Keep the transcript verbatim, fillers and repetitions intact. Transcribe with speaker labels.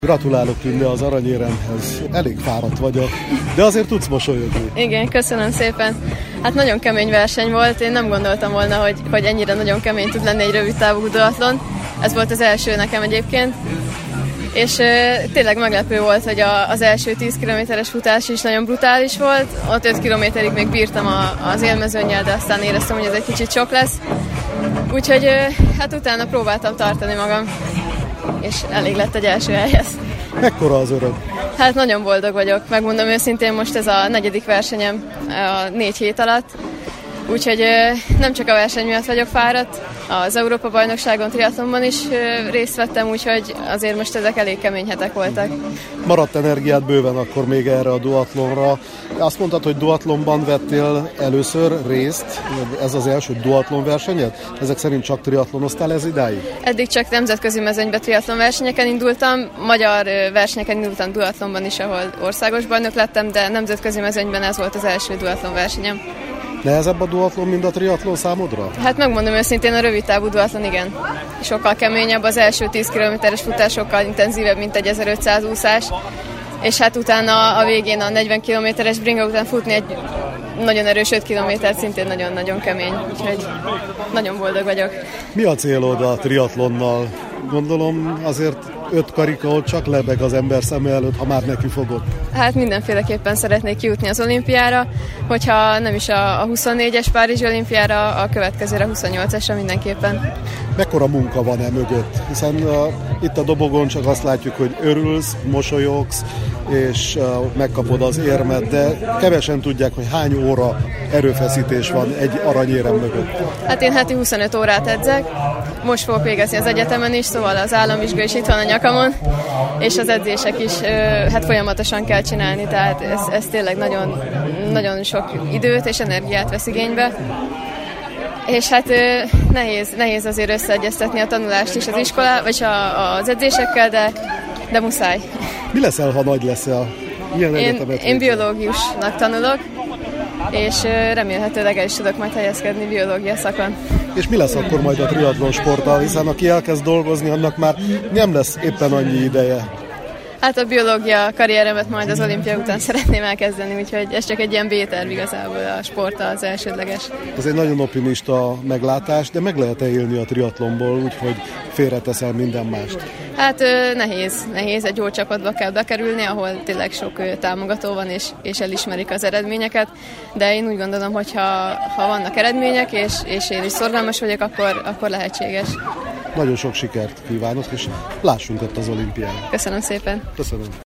Speaker 1: Gratulálok, Tünde, az aranyéremhez. Elég fáradt vagyok, de azért tudsz mosolyogni.
Speaker 2: Igen, köszönöm szépen. Hát nagyon kemény verseny volt, én nem gondoltam volna, hogy, hogy ennyire nagyon kemény tud lenni egy rövid távú duatlon. Ez volt az első nekem egyébként. És e, tényleg meglepő volt, hogy a, az első tíz kilométeres futás is nagyon brutális volt. Ott öt kilométerig még bírtam a, az élmezőnnyel, de aztán éreztem, hogy ez egy kicsit sok lesz. Úgyhogy e, hát utána próbáltam tartani magam, és elég lett egy első helyhez.
Speaker 1: Mekkora az öröm?
Speaker 2: Hát nagyon boldog vagyok, megmondom őszintén, most ez a negyedik versenyem a négy hét alatt. Úgyhogy nem csak a verseny miatt vagyok fáradt, az Európa-bajnokságon, triatlonban is részt vettem, úgyhogy azért most ezek elég kemény hetek voltak.
Speaker 1: Maradt energiát bőven akkor még erre a duatlonra. Azt mondtad, hogy duatlonban vettél először részt, ez az első duatlon versenyed? Ezek szerint csak triatlonoztál ez idáig?
Speaker 2: Eddig csak nemzetközi mezőnybe triatlon versenyeken indultam, magyar versenyeken indultam duatlonban is, ahol országos bajnok lettem, de nemzetközi mezőnyben ez volt az első duatlon versenyem.
Speaker 1: Nehezebb a duatlon, mint a triatlon számodra?
Speaker 2: Hát megmondom őszintén, a rövid távú duatlon igen. Sokkal keményebb, az első tíz kilométeres futás sokkal intenzívebb, mint egy ezerötszáz úszás. És hát utána a végén a negyven kilométeres bringa után futni egy nagyon erős öt kilométert szintén nagyon-nagyon kemény. Úgyhogy nagyon boldog vagyok.
Speaker 1: Mi a célod a triatlonnal? Gondolom azért öt karika ott csak lebeg az ember szeme előtt, ha már neki fogod.
Speaker 2: Hát mindenféleképpen szeretnék kijutni az olimpiára, hogyha nem is a huszonnégyes Párizsi olimpiára, a következőre huszonnyolcasra mindenképpen.
Speaker 1: Mekkora munka van e mögött? Hiszen uh, itt a dobogon csak azt látjuk, hogy örülsz, mosolyogsz, és uh, megkapod az érmet, de kevesen tudják, hogy hány óra erőfeszítés van egy aranyérem mögött.
Speaker 2: Hát én heti huszonöt órát edzek, most fogok végezni az egyetemen is, szóval az államvizsga is itt van a nyakamon, és az edzések is uh, hát folyamatosan kell csinálni, tehát ez, ez tényleg nagyon, nagyon sok időt és energiát vesz igénybe. És hát nehéz, nehéz azért összeegyeztetni a tanulást is az iskolá, vagy a, az edzésekkel, de, de muszáj.
Speaker 1: Mi leszel, ha nagy leszel? Milyen
Speaker 2: én, én biológusnak tanulok, és remélhetőleg el is tudok majd helyezkedni biológia szakon.
Speaker 1: És mi lesz akkor majd a triatlon sporttal, hiszen aki elkezd dolgozni, annak már nem lesz éppen annyi ideje.
Speaker 2: Hát a biológia karrieremet majd az olimpia után szeretném elkezdeni, úgyhogy ez csak egy ilyen B-terv igazából, a sport az elsődleges.
Speaker 1: Ez egy nagyon optimista meglátás, de meg lehet-e élni a triatlonból, úgyhogy félreteszel minden mást?
Speaker 2: Hát nehéz, nehéz, egy jó csapatba kell bekerülni, ahol tényleg sok támogató van, és, és elismerik az eredményeket, de én úgy gondolom, hogy ha, ha vannak eredmények, és, és én is szorgalmas vagyok, akkor, akkor lehetséges.
Speaker 1: Nagyon sok sikert kívánok, és lássunk ott az olimpián.
Speaker 2: Köszönöm szépen.
Speaker 1: Köszönöm.